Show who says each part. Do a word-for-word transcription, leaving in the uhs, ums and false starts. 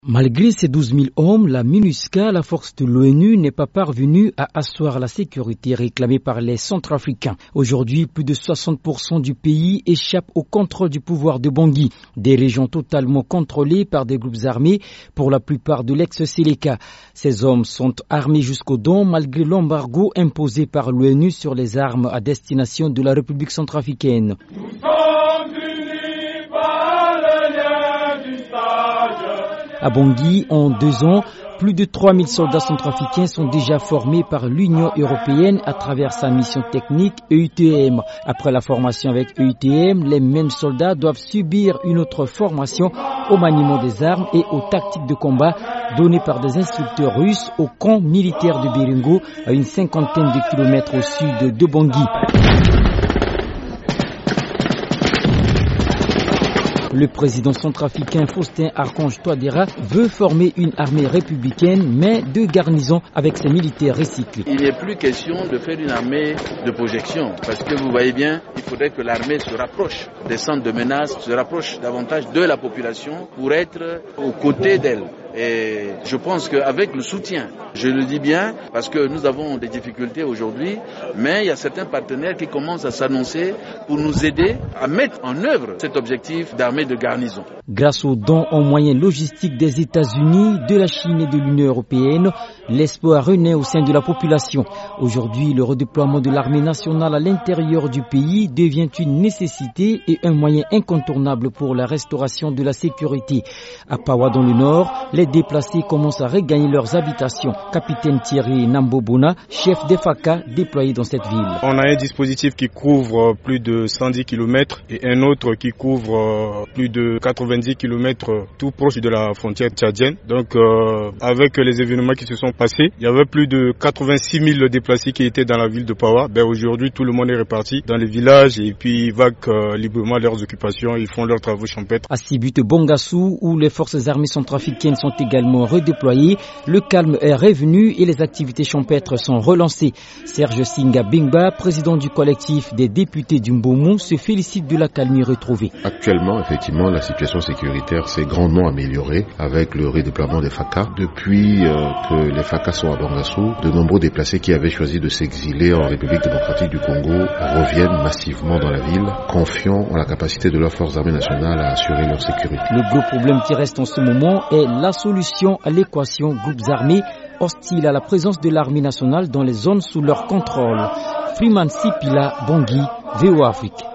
Speaker 1: Malgré ses douze mille hommes, la MINUSCA, la force de l'ONU, n'est pas parvenue à asseoir la sécurité réclamée par les Centrafricains. Aujourd'hui, plus de soixante pour cent du pays échappe au contrôle du pouvoir de Bangui, des régions totalement contrôlées par des groupes armés, pour la plupart de l'ex-Séléka. Ces hommes sont armés jusqu'aux dents malgré l'embargo imposé par l'ONU sur les armes à destination de la République centrafricaine. À Bangui, en deux ans, plus de trois mille soldats centrafricains sont déjà formés par l'Union européenne à travers sa mission technique E U T M. Après la formation avec E U T M, les mêmes soldats doivent subir une autre formation au maniement des armes et aux tactiques de combat données par des instructeurs russes au camp militaire de Biringo, à une cinquantaine de kilomètres au sud de Bangui. Le président centrafricain Faustin Archange Touadéra veut former une armée républicaine, mais de garnison avec ses militaires recyclés.
Speaker 2: Il n'est plus question de faire une armée de projection, parce que vous voyez bien, il faudrait que l'armée se rapproche des centres de menaces, se rapproche davantage de la population pour être aux côtés d'elle. Et je pense qu'avec le soutien, je le dis bien parce que nous avons des difficultés aujourd'hui, mais il y a certains partenaires qui commencent à s'annoncer pour nous aider à mettre en œuvre cet objectif d'armée de garnison.
Speaker 1: Grâce aux dons en moyens logistiques des États-Unis, de la Chine et de l'Union européenne, l'espoir renaît au sein de la population. Aujourd'hui, le redéploiement de l'armée nationale à l'intérieur du pays devient une nécessité et un moyen incontournable pour la restauration de la sécurité. À Pawa dans le nord, les déplacés commencent à regagner leurs habitations. Capitaine Thierry Nambobona, chef des F A C A déployé dans cette ville.
Speaker 3: On a un dispositif qui couvre plus de cent dix kilomètres et un autre qui couvre plus de quatre-vingt-dix kilomètres tout proche de la frontière tchadienne. Donc euh, avec les événements qui se sont passés, il y avait plus de quatre-vingt-six mille déplacés qui étaient dans la ville de Pawa. Ben, aujourd'hui, tout le monde est reparti dans les villages et puis ils vaquent euh, librement leurs occupations, ils font leurs travaux champêtres.
Speaker 1: À Sibut Bongassou, où les forces armées centrafricaines sont également redéployés, le calme est revenu et les activités champêtres sont relancées. Serge Singa Bingba, président du collectif des députés du Mbomou, se félicite de la calmie retrouvée.
Speaker 4: Actuellement, effectivement, la situation sécuritaire s'est grandement améliorée avec le redéploiement des F A C A. Depuis euh, que les F A C A sont à Bangassou, de nombreux déplacés qui avaient choisi de s'exiler en République démocratique du Congo reviennent massivement dans la ville, confiant en la capacité de leurs forces armées nationales à assurer leur sécurité.
Speaker 1: Le gros problème qui reste en ce moment est la solution à l'équation groupes armés hostiles à la présence de l'armée nationale dans les zones sous leur contrôle. Freeman Sipila, Bangui, V O Afrique.